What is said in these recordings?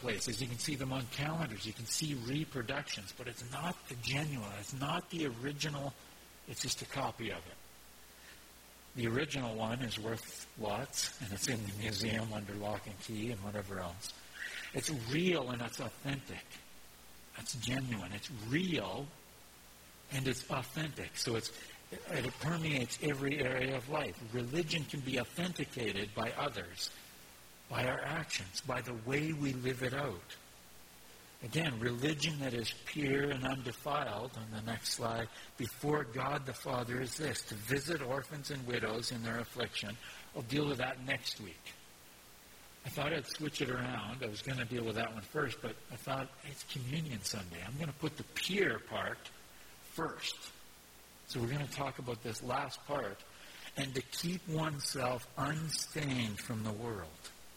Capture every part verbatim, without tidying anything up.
places. You can see them on calendars. You can see reproductions, but it's not the genuine. It's not the original. It's just a copy of it. The original one is worth lots, and it's in the museum under lock and key and whatever else. It's real and it's authentic. That's genuine. It's real and it's authentic. So it's it permeates every area of life. Religion can be authenticated by others, by our actions, by the way we live it out. Again, religion that is pure and undefiled, on the next slide, before God the Father is this, to visit orphans and widows in their affliction. I'll deal with that next week. I thought I'd switch it around. I was going to deal with that one first, but I thought, it's Communion Sunday. I'm going to put the pure part first. So we're going to talk about this last part, and to keep oneself unstained from the world.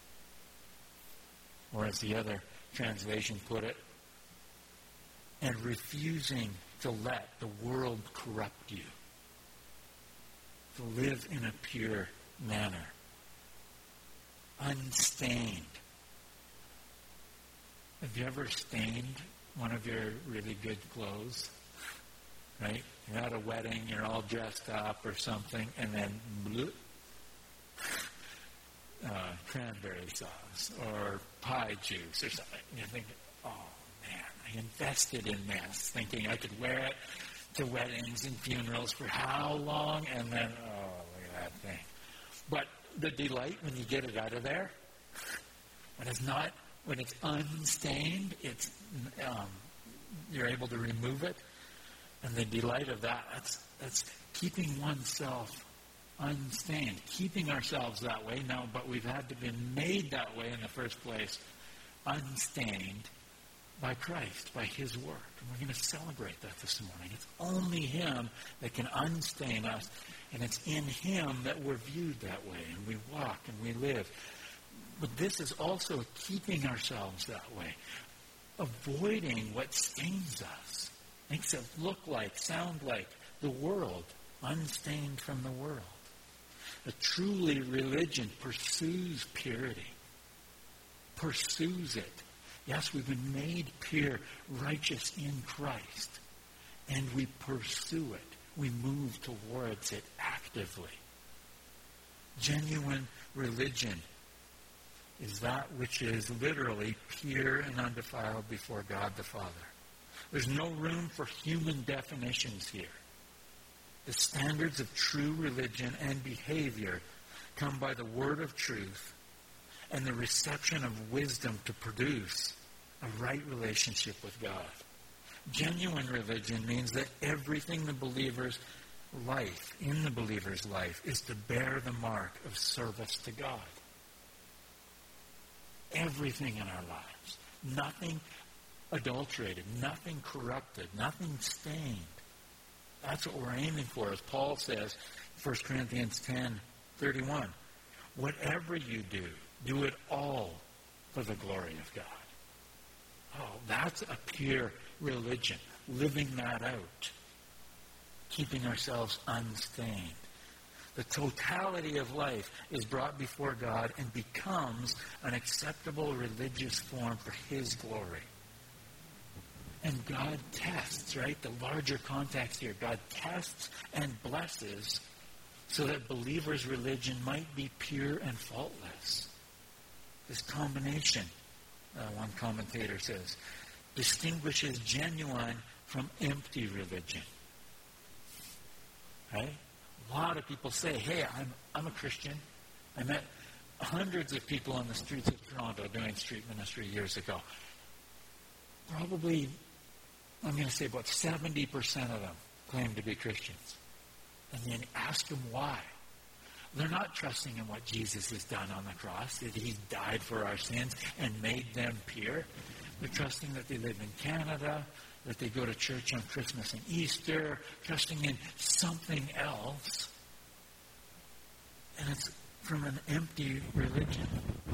Or as the other translation put it, and refusing to let the world corrupt you. To live in a pure manner. Unstained. Have you ever stained one of your really good clothes? Right? You're at a wedding, you're all dressed up or something, and then bloop, uh, cranberry sauce or pie juice or something. And you're thinking, oh man, I invested in this, thinking I could wear it to weddings and funerals for how long, and then, oh, look at that thing. But the delight when you get it out of there, when it's not, when it's unstained, it's um, you're able to remove it, and the delight of that, that's that's keeping oneself unstained, keeping ourselves that way. No, but we've had to be made that way in the first place, unstained by Christ, by His work. And we're going to celebrate that this morning. It's only Him that can unstain us, and it's in Him that we're viewed that way, and we walk and we live. But this is also keeping ourselves that way, avoiding what stains us, makes it look like, sound like the world, unstained from the world. A truly religion pursues purity, pursues it. Yes, we've been made pure, righteous in Christ, and we pursue it. We move towards it actively. Genuine religion is that which is literally pure and undefiled before God the Father. There's no room for human definitions here. The standards of true religion and behavior come by the word of truth and the reception of wisdom to produce a right relationship with God. Genuine religion means that everything the believer's life, in the believer's life, is to bear the mark of service to God. Everything in our lives. Nothing adulterated, nothing corrupted, nothing stained. That's what we're aiming for, as Paul says, First Corinthians ten thirty-one. Whatever you do, do it all for the glory of God. Oh, that's a pure religion, living that out, keeping ourselves unstained. The totality of life is brought before God and becomes an acceptable religious form for His glory. And God tests, right? The larger context here. God tests and blesses so that believers' religion might be pure and faultless. This combination, uh, one commentator says, distinguishes genuine from empty religion. Right? A lot of people say, hey, I'm I'm a Christian. I met hundreds of people on the streets of Toronto doing street ministry years ago. Probably, I'm going to say about seventy percent of them claim to be Christians. And then ask them why. They're not trusting in what Jesus has done on the cross, that He died for our sins and made them pure. They're trusting that they live in Canada, that they go to church on Christmas and Easter, trusting in something else. And it's from an empty religion.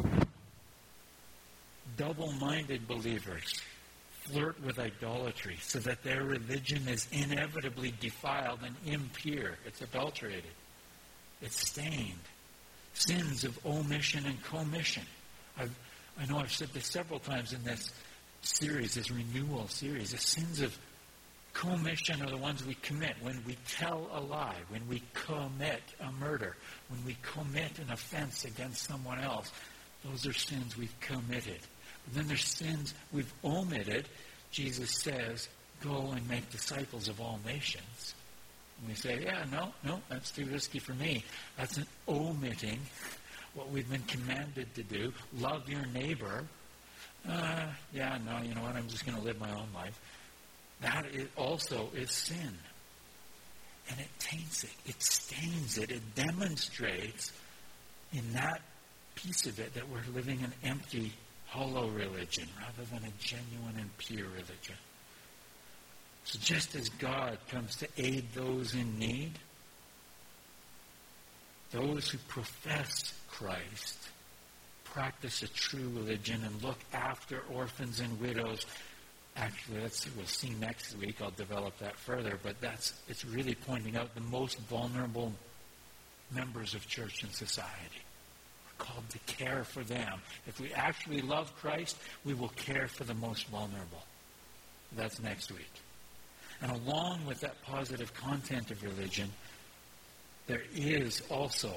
Double-minded believers flirt with idolatry so that their religion is inevitably defiled and impure. It's adulterated. It's stained. Sins of omission and commission. I've, I know I've said this several times in this series, this renewal series. The sins of commission are the ones we commit when we tell a lie, when we commit a murder, when we commit an offense against someone else. Those are sins we've committed. But then there's sins we've omitted. Jesus says, go and make disciples of all nations. And we say, yeah, no, no, that's too risky for me. That's an omitting what we've been commanded to do. Love your neighbor. Uh, yeah, no, you know what, I'm just going to live my own life. That is also is sin. And it taints it. It stains it. It demonstrates in that piece of it that we're living an empty, hollow religion rather than a genuine and pure religion. So just as God comes to aid those in need, those who profess Christ practice a true religion and look after orphans and widows. Actually, that's, we'll see next week. I'll develop that further. But that's it's really pointing out the most vulnerable members of church and society. We're called to care for them. If we actually love Christ, we will care for the most vulnerable. That's next week. And along with that positive content of religion, there is also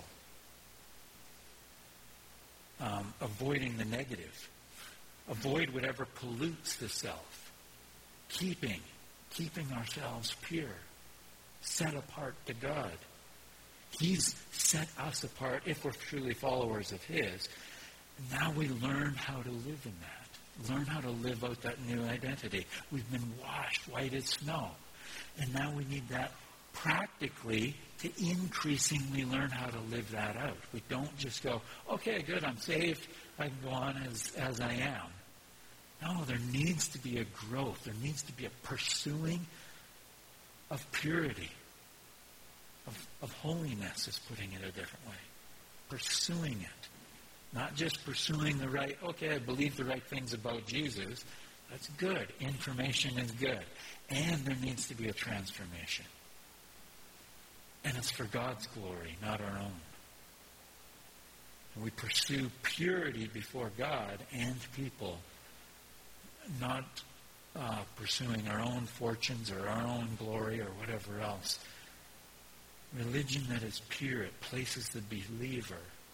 um, avoiding the negative. Avoid whatever pollutes the self. Keeping, keeping ourselves pure, set apart to God. He's set us apart if we're truly followers of His. Now we learn how to live in that. Learn how to live out that new identity. We've been washed white as snow. And now we need that practically to increasingly learn how to live that out. We don't just go, okay, good, I'm saved, I can go on as, as I am. No, there needs to be a growth. There needs to be a pursuing of purity, of, of holiness is putting it a different way. Pursuing it. Not just pursuing the right, okay, I believe the right things about Jesus. That's good. Information is good. And there needs to be a transformation. And it's for God's glory, not our own. And we pursue purity before God and people, not uh, pursuing our own fortunes or our own glory or whatever else. Religion that is pure, it places the believer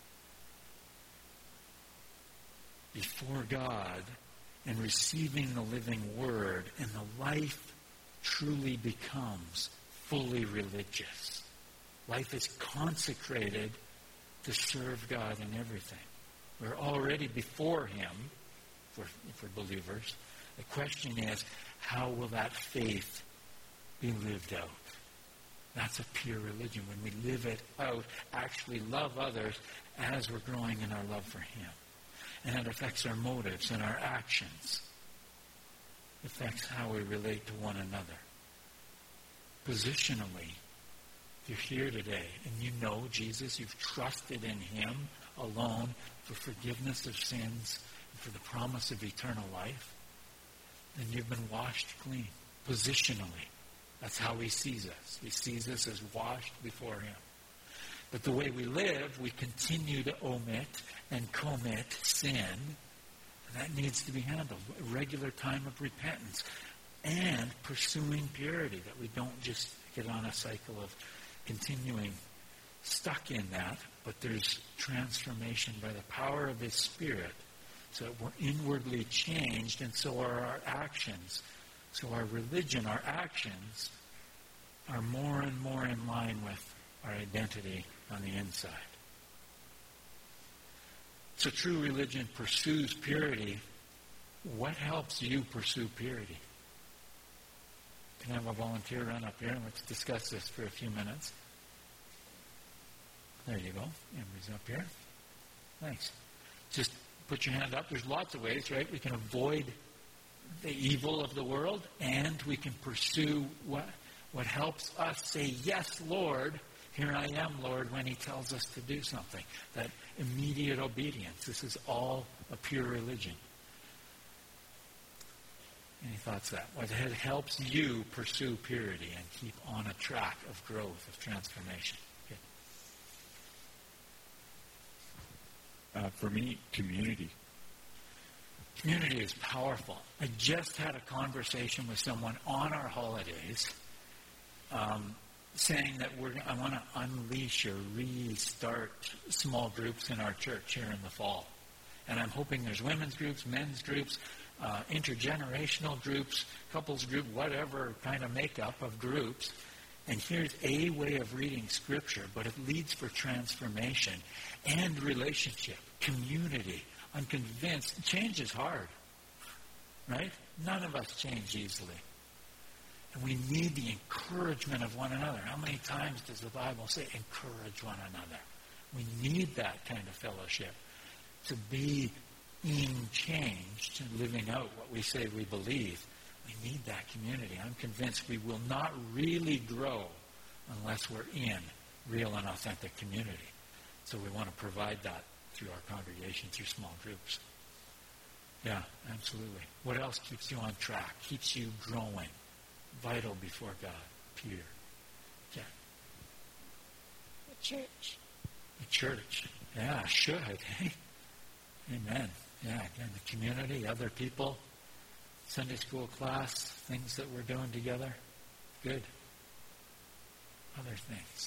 before God and receiving the living Word, and the life truly becomes fully religious. Life is consecrated to serve God in everything. We're already before Him, for, for believers. The question is, how will that faith be lived out? That's a pure religion. When we live it out, actually love others as we're growing in our love for Him. And it affects our motives and our actions. It affects how we relate to one another. Positionally, if you're here today and you know Jesus, you've trusted in Him alone for forgiveness of sins and for the promise of eternal life, then you've been washed clean. Positionally, that's how He sees us. He sees us as washed before Him. But the way we live, we continue to omit and commit sin. And that needs to be handled. A regular time of repentance. And pursuing purity, that we don't just get on a cycle of continuing stuck in that, but there's transformation by the power of His Spirit, so that we're inwardly changed, and so are our actions. So our religion, our actions, are more and more in line with our identity on the inside. So true religion pursues purity. What helps you pursue purity? Can I have a volunteer run up here and let's discuss this for a few minutes? There you go. Everybody's up here. Thanks. Just put your hand up. There's lots of ways, right? We can avoid the evil of the world, and we can pursue what what helps us say, yes, Lord, here I am, Lord, when He tells us to do something. That immediate obedience. This is all a pure religion. Any thoughts on that? What helps you pursue purity and keep on a track of growth, of transformation? Okay. Uh, for me, community. Community is powerful. I just had a conversation with someone on our holidays um, saying that we're, I want to unleash or restart small groups in our church here in the fall. And I'm hoping there's women's groups, men's groups, uh, intergenerational groups, couples group, whatever kind of makeup of groups. And here's a way of reading Scripture, but it leads for transformation and relationship, community. I'm convinced change is hard, right? None of us change easily. And we need the encouragement of one another. How many times does the Bible say encourage one another? We need that kind of fellowship to be in change, to living out what we say we believe. We need that community. I'm convinced we will not really grow unless we're in real and authentic community. So we want to provide that through our congregation, through small groups. Yeah, absolutely. What else keeps you on track, keeps you growing, vital before God? Peter. Yeah. The church. The church. Yeah, should. Hey? Amen. Yeah, again, the community, other people, Sunday school class, things that we're doing together. Good. Other things.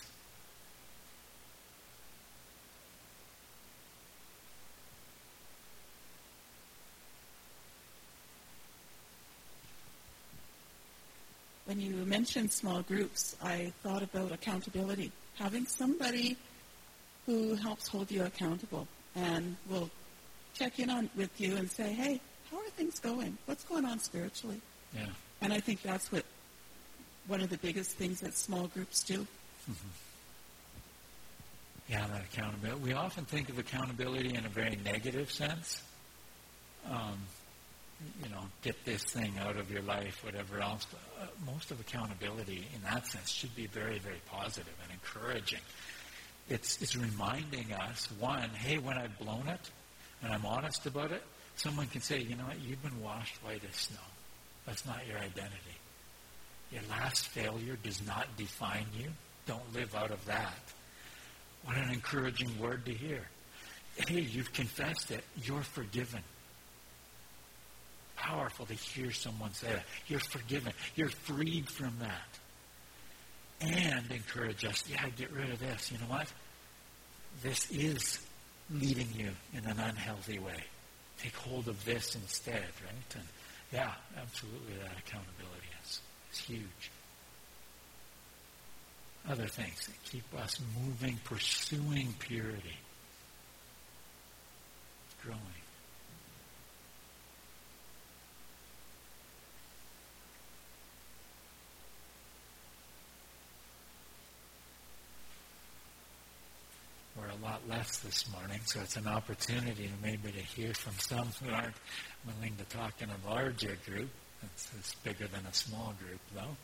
When you mentioned small groups, I thought about accountability. Having somebody who helps hold you accountable and will check in on with you and say, hey, how are things going? What's going on spiritually? Yeah. And I think that's what one of the biggest things that small groups do. Mm-hmm. Yeah, that accountability. We often think of accountability in a very negative sense. Um, you know, get this thing out of your life, whatever else. Uh, most of accountability in that sense should be very, very positive and encouraging. It's, it's reminding us, one, hey, when I've blown it and I'm honest about it, someone can say, you know what, you've been washed white as snow. That's not your identity. Your last failure does not define you. Don't live out of that. What an encouraging word to hear. Hey, you've confessed it. You're forgiven. Powerful to hear someone say that. You're forgiven. You're freed from that. And encourage us, yeah, get rid of this. You know what? This is leading you in an unhealthy way. Take hold of this instead, right? And yeah, absolutely, that accountability is, is huge. Other things that keep us moving, pursuing purity, growing. We're a lot less this morning, so it's an opportunity maybe to hear from some who aren't willing to talk in a larger group. It's, it's bigger than a small group, though.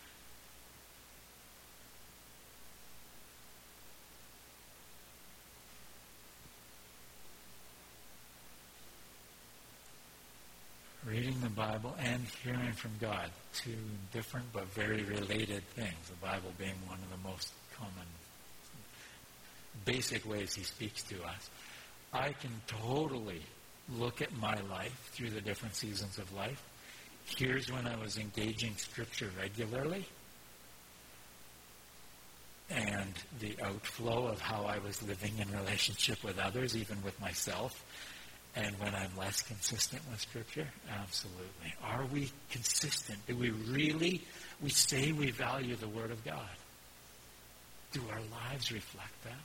Reading the Bible and hearing from God, two different but very related things, the Bible being one of the most common basic ways he speaks to us. I can totally look at my life through the different seasons of life. Here's when I was engaging Scripture regularly, and the outflow of how I was living in relationship with others, even with myself, and when I'm less consistent with Scripture. Absolutely. Are we consistent? Do we really, we say we value the Word of God? Do our lives reflect that?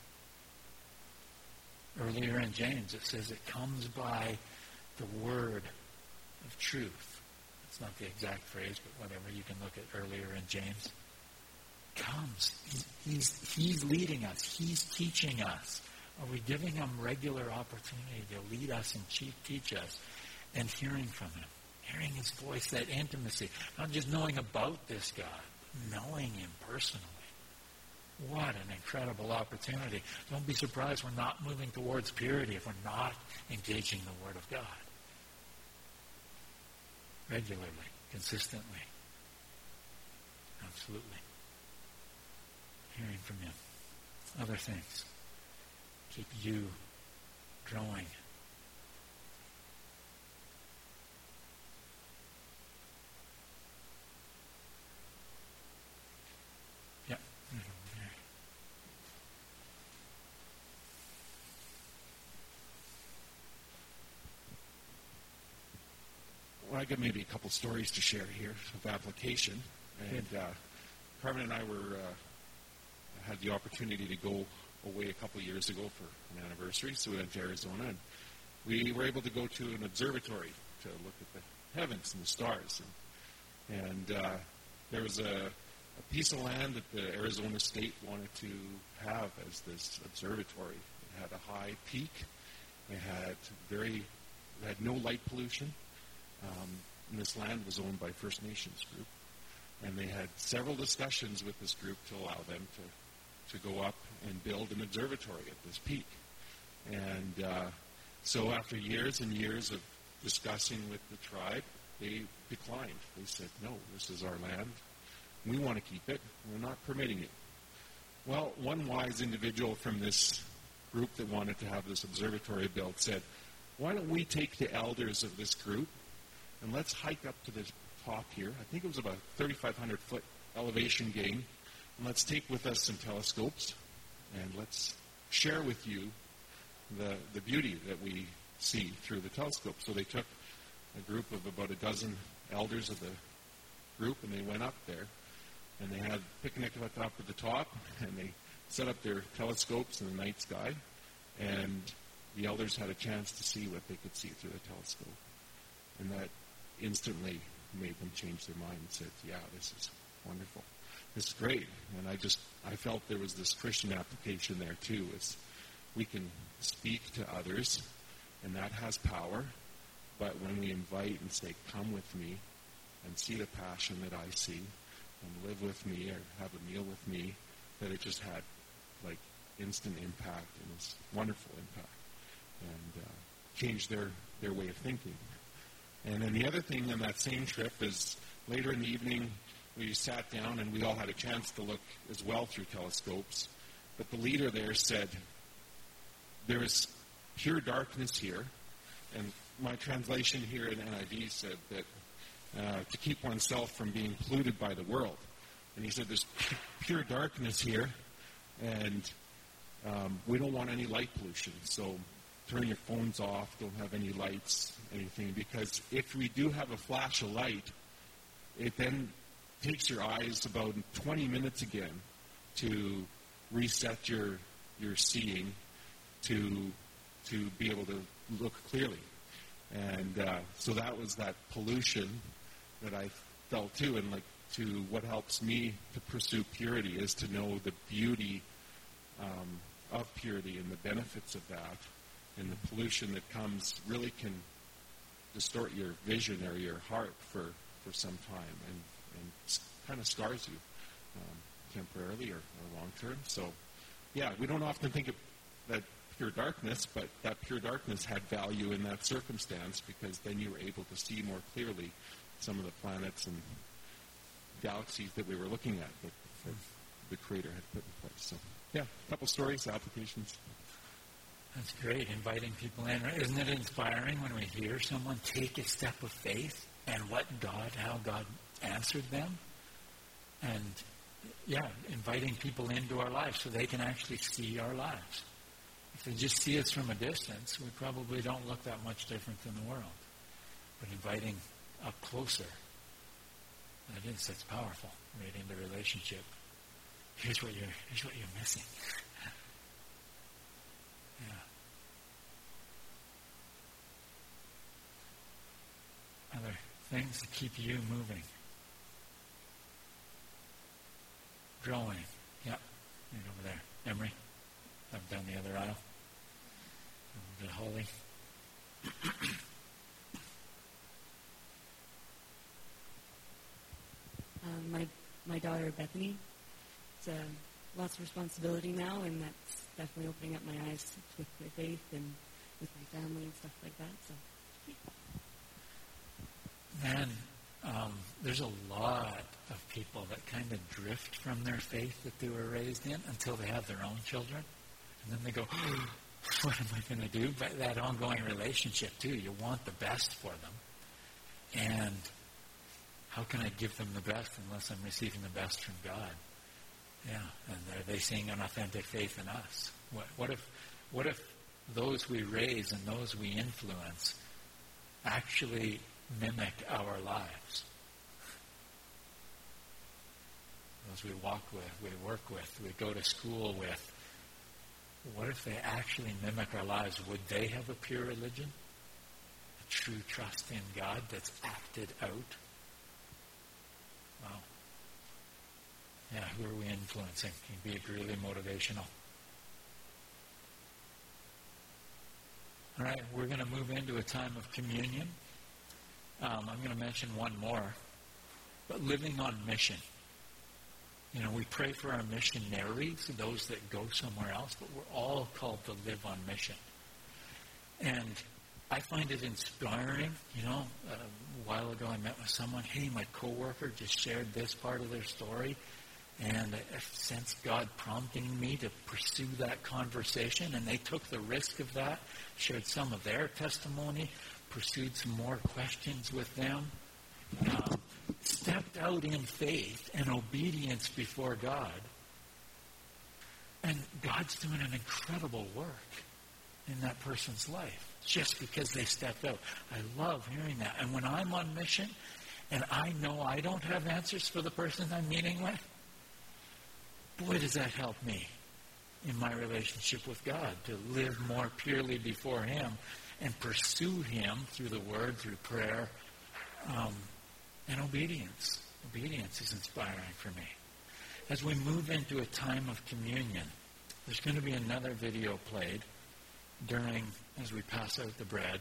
Earlier in James, it says it comes by the word of truth. It's not the exact phrase, but whatever. You can look at earlier in James. Comes. He's, he's, he's leading us. He's teaching us. Are we giving him regular opportunity to lead us and teach us and hearing from him? Hearing his voice, that intimacy. Not just knowing about this God, knowing him personally. What an incredible opportunity. Don't be surprised we're not moving towards purity if we're not engaging the Word of God. Regularly, consistently. Absolutely. Hearing from him. Other things. Keep you growing. well, I got maybe a couple stories to share here of application. And uh, Carmen and I were uh, had the opportunity to go away a couple of years ago for an anniversary, so we went to Arizona, and we were able to go to an observatory to look at the heavens and the stars. And, and uh, there was a, a piece of land that the Arizona state wanted to have as this observatory. It had a high peak. It had very, it had no light pollution. Um, and this land was owned by First Nations group. And they had several discussions with this group to allow them to, to go up and build an observatory at this peak. And uh, so after years and years of discussing with the tribe, they declined. They said, no, this is our land. We want to keep it. We're not permitting it. Well, one wise individual from this group that wanted to have this observatory built said, why don't we take the elders of this group and let's hike up to the top here. I think it was about thirty-five hundred foot elevation gain. And let's take with us some telescopes and let's share with you the, the beauty that we see through the telescope. So they took a group of about a dozen elders of the group and they went up there and they had a picnic up at the top and they set up their telescopes in the night sky and the elders had a chance to see what they could see through the telescope. And that instantly made them change their mind and said, yeah, this is wonderful. This is great. And I just, I felt there was this Christian application there too. Is we can speak to others, and that has power. But when we invite and say, come with me and see the passion that I see and live with me or have a meal with me, that it just had like instant impact and this wonderful impact and uh, changed their, their way of thinking. And then the other thing on that same trip is later in the evening we sat down and we all had a chance to look as well through telescopes. But the leader there said, there is pure darkness here. And my translation here in N I V said that uh, to keep oneself from being polluted by the world. And he said there's pure darkness here and um, we don't want any light pollution. So turn your phones off, don't have any lights, anything, because if we do have a flash of light, it then takes your eyes about twenty minutes again to reset your your seeing to to be able to look clearly. And uh, so that was that pollution that I felt too, and like to what helps me to pursue purity is to know the beauty um, of purity and the benefits of that. And the pollution that comes really can distort your vision or your heart for, for some time and, and kind of scars you um, temporarily or, or long term. So, yeah, we don't often think of that pure darkness, but that pure darkness had value in that circumstance because then you were able to see more clearly some of the planets and galaxies that we were looking at that, that the Creator had put in place. So, yeah, a couple stories, applications. That's great, inviting people in. Isn't it inspiring when we hear someone take a step of faith and what God, how God answered them? And, yeah, inviting people into our lives so they can actually see our lives. If they just see us from a distance, we probably don't look that much different than the world. But inviting up closer, that is, that's powerful, right into relationship. Here's what you're, here's what you're missing. Yeah. Other things that keep you moving. Growing. Yep. Right over there. Emery. Up down the other aisle. Over to Holly. um, my my daughter Bethany. It's uh, lots of responsibility now, and that's definitely opening up my eyes with my faith and with my family and stuff like that. So, yeah. Man, um, there's a lot of people that kind of drift from their faith that they were raised in until they have their own children. And then they go, oh, what am I going to do? But that ongoing relationship, too. You want the best for them. And how can I give them the best unless I'm receiving the best from God? Yeah, and are they seeing an authentic faith in us? What, what if, what if those we raise and those we influence actually mimic our lives? Those we walk with, we work with, we go to school with. What if they actually mimic our lives? Would they have a pure religion? A true trust in God that's acted out? Wow. Yeah, who are we influencing? Can be really motivational. All right, we're going to move into a time of communion. Um, I'm going to mention one more. But living on mission. You know, we pray for our missionaries, those that go somewhere else, but we're all called to live on mission. And I find it inspiring. You know, a while ago I met with someone, hey, my coworker just shared this part of their story, and I sensed God prompting me to pursue that conversation, and they took the risk of that, shared some of their testimony, pursued some more questions with them. Um, stepped out in faith and obedience before God. And God's doing an incredible work in that person's life just because they stepped out. I love hearing that. And when I'm on mission and I know I don't have answers for the person I'm meeting with, boy, does that help me in my relationship with God to live more purely before Him and pursue Him through the Word, through prayer, um, and obedience. Obedience is inspiring for me. As we move into a time of communion, there's going to be another video played during, as we pass out the bread.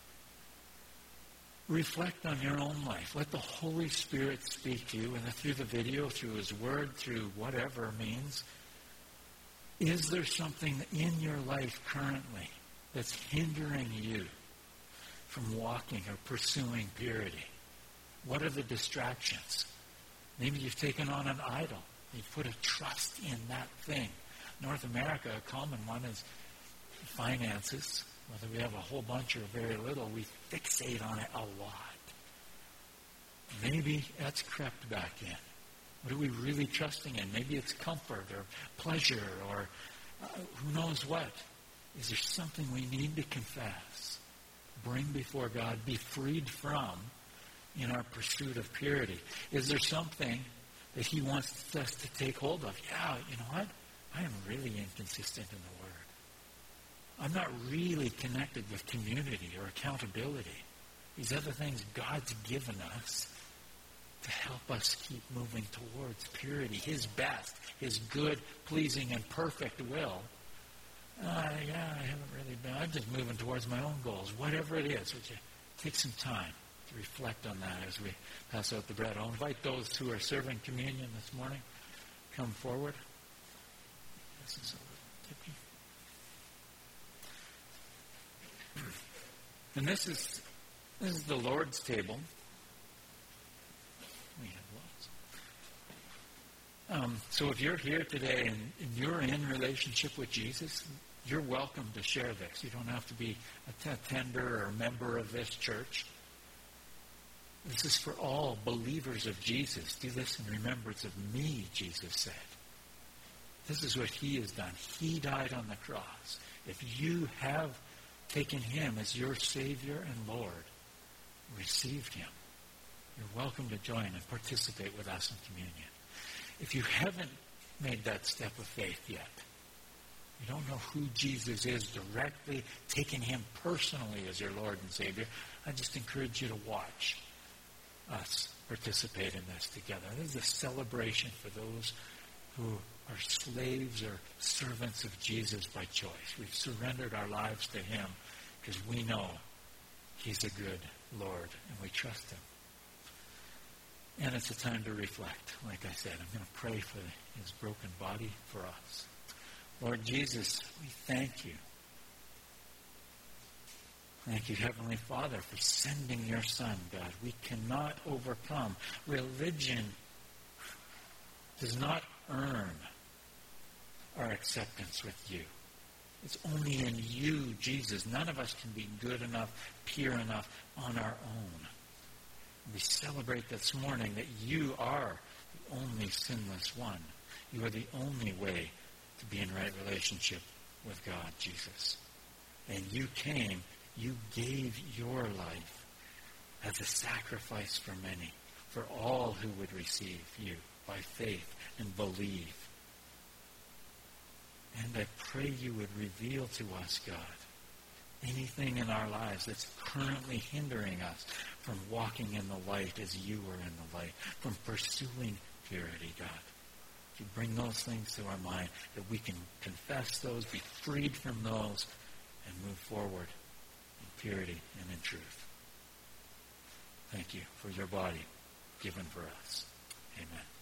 Reflect on your own life. Let the Holy Spirit speak to you, and through the video, through His Word, through whatever means. Is there something in your life currently that's hindering you from walking or pursuing purity? What are the distractions? Maybe you've taken on an idol. You've put a trust in that thing. North America, a common one is finances. Whether we have a whole bunch or very little, we fixate on it a lot. Maybe that's crept back in. What are we really trusting in? Maybe it's comfort or pleasure or uh, who knows what. Is there something we need to confess, bring before God, be freed from in our pursuit of purity? Is there something that He wants us to take hold of? Yeah, you know what? I am really inconsistent in the Word. I'm not really connected with community or accountability. These other things God's given us to help us keep moving towards purity, His best, His good, pleasing, and perfect will. Uh, yeah, I haven't really been. I'm just moving towards my own goals. Whatever it is, would you take some time to reflect on that as we pass out the bread? I'll invite those who are serving communion this morning come forward. This is a little tippy. And this is this is the Lord's table. We have lots. Um, so if you're here today and, and you're in relationship with Jesus, you're welcome to share this. You don't have to be a attender or a member of this church. This is for all believers of Jesus. Do this in remembrance of me, Jesus said. This is what He has done. He died on the cross. If you have taken Him as your Savior and Lord, received Him, you're welcome to join and participate with us in communion. If you haven't made that step of faith yet, you don't know who Jesus is directly, taking Him personally as your Lord and Savior, I just encourage you to watch us participate in this together. This is a celebration for those who are slaves or servants of Jesus by choice. We've surrendered our lives to Him because we know He's a good Lord and we trust Him. And it's a time to reflect. Like I said, I'm going to pray for His broken body for us. Lord Jesus, we thank You. Thank You, Heavenly Father, for sending Your Son, God. We cannot overcome. Religion does not earn our acceptance with You. It's only in You, Jesus. None of us can be good enough, pure enough on our own. We celebrate this morning that You are the only sinless one. You are the only way to be in right relationship with God, Jesus. And You came, You gave Your life as a sacrifice for many, for all who would receive you by faith and believe. And I pray you would reveal to us, God, anything in our lives that's currently hindering us from walking in the light as you are in the light, from pursuing purity, God. You bring those things to our mind, that we can confess those, be freed from those, and move forward in purity and in truth. Thank you for your body given for us. Amen.